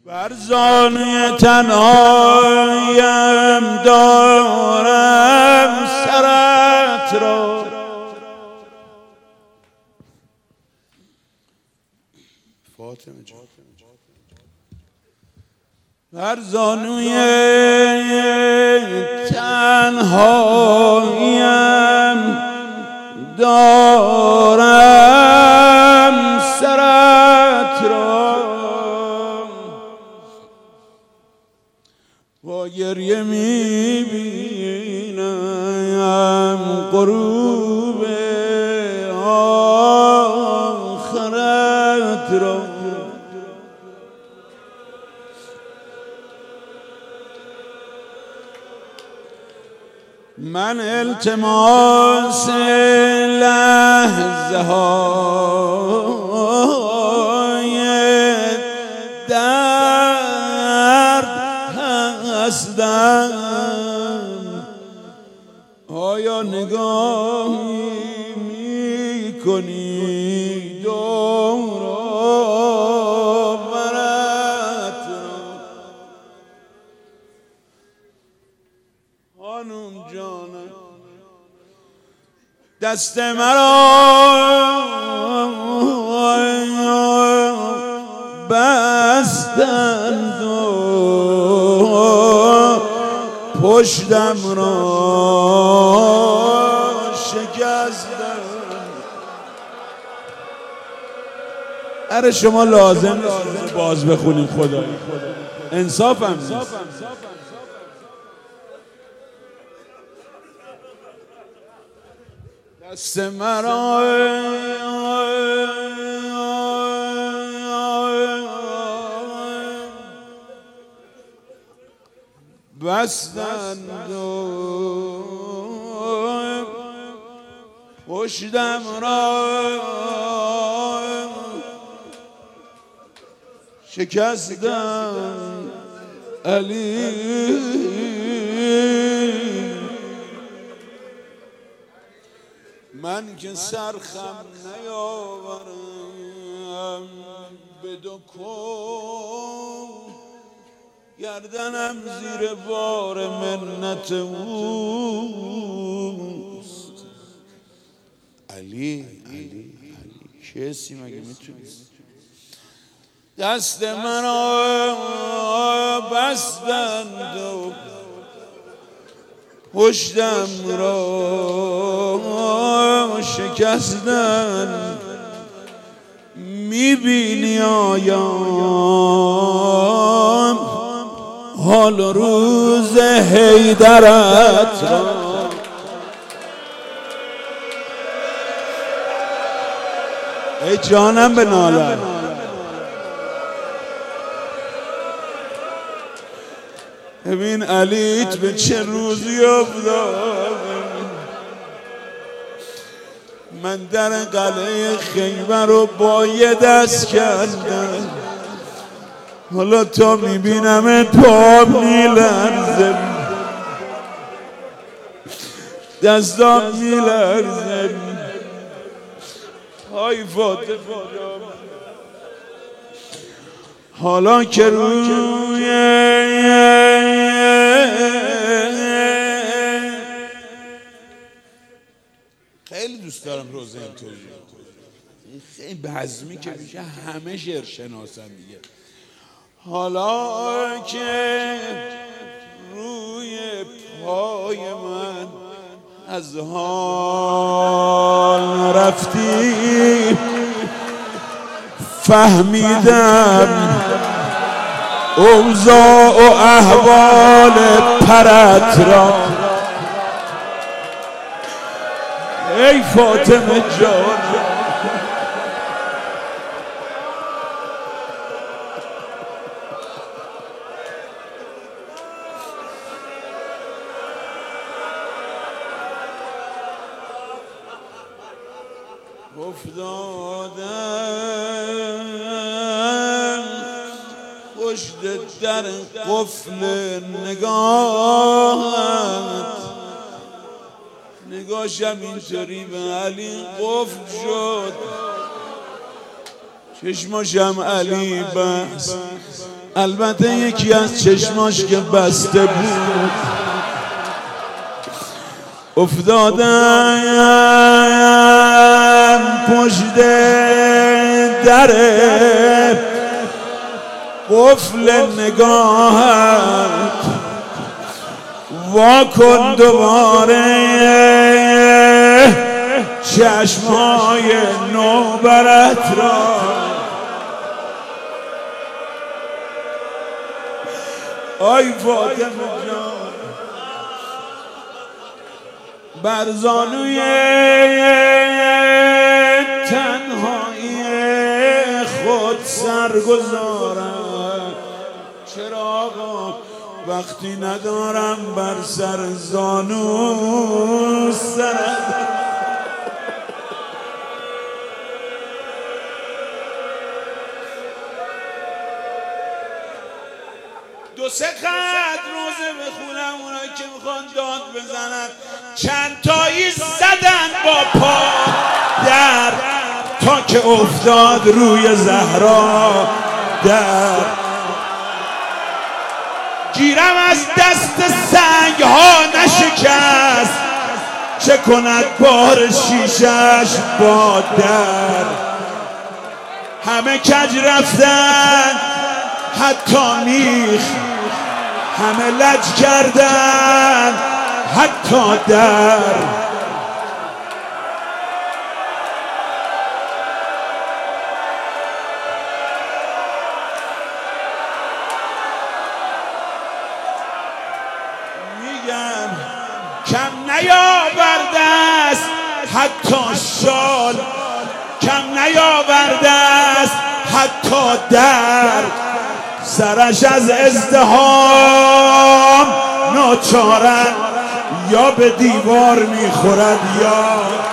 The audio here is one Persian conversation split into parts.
بر زانوی تنهایم دارم سرت را، فاطمه جان. بر زانوی تنهایم دارم سرت را، با گریه میبینم غروب آخرت را. من التماس لحظه های درد هستم، آیا نگاهی میکنی دور آورت را؟ خانم جانم دست مرا بستند و پشتم را شکستند. اره شما لازم نیست باز بخونیم، خدایی انصاف هم نیست. دست مرا بستند و پشتم را شکستند. علی من که سرخم نیاورم به دو کون، گردنم زیر بار منت اوست. علی کسی مگه میتونی؟ دست منو بستند و پشتم را شکستند. میبینی آیا حال روز حیدرت را؟ ای جانم به نالم، ببین علیت به چه روزی افتاد. من در قلعه خیبر رو با یه دست کردم، حالا تا میبینم پا میلرزه، دستام میلرزه. های فاطمه حالا که روی خیلی دوست دارم روزه اینطوری، خیلی بزمی که میشه همه شعر شناسن دیگه. حالا که روی پای من از حال رفتی، فهمیدم اوضاع و احوال پرت را. ای فاطمه جان افتادم پشت در قفل نگاهت، نگاهشم اینطوری به علی قفل شد، چشماشم علی بست، البته یکی از چشماش که بسته بود افتادم پشت در قفل نگاهت وا کن دوباره چشمای نوبرت را آی فاطمه جان بر زانوی تنهایی خود سرگذارم چراغا وقتی ندارم بر سر زانو سرد دو سه خط روزه بخونم اونایی که میخوان داد بزنن چند تایی زدن با پا در تا که افتاد روی زهرا در گیرم از دست سنگ ها نشکست چه کند بار شیشش با در همه کج رفتن حتی میخ همه لج کردن حتی در میگم کم نیاورده است حتی شال کم نیاورده است حتی در سرش از ازدحام ناچارن یا به دیوار میخورد یا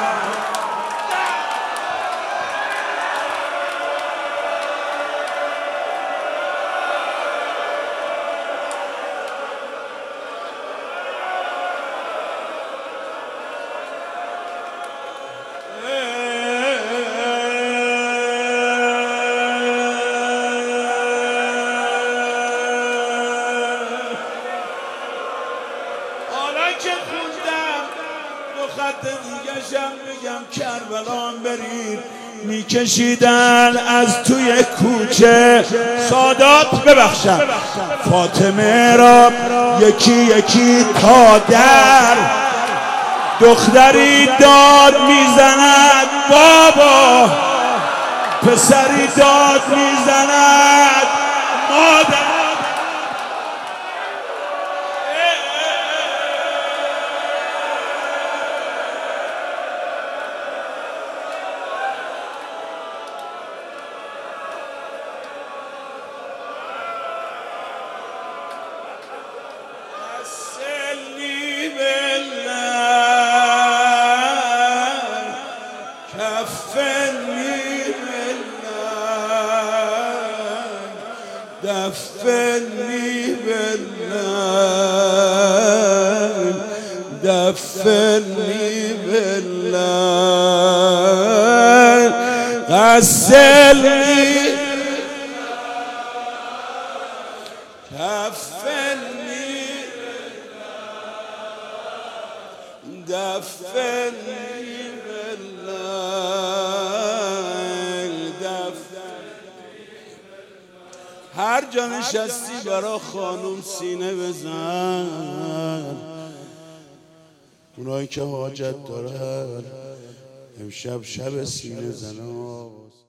خط دیگشم بگم کربلان برید میکشیدن از توی کوچه سادات ببخشم فاطمه را یکی یکی تا در دختری داد میزند بابا پسری داد میزند مادر دفني بالله دفني بالله غسلني كفني دفني هر جا نشستی برا خانوم سینه بزن اونایی که حاجت دارن امشب شب سینه زنان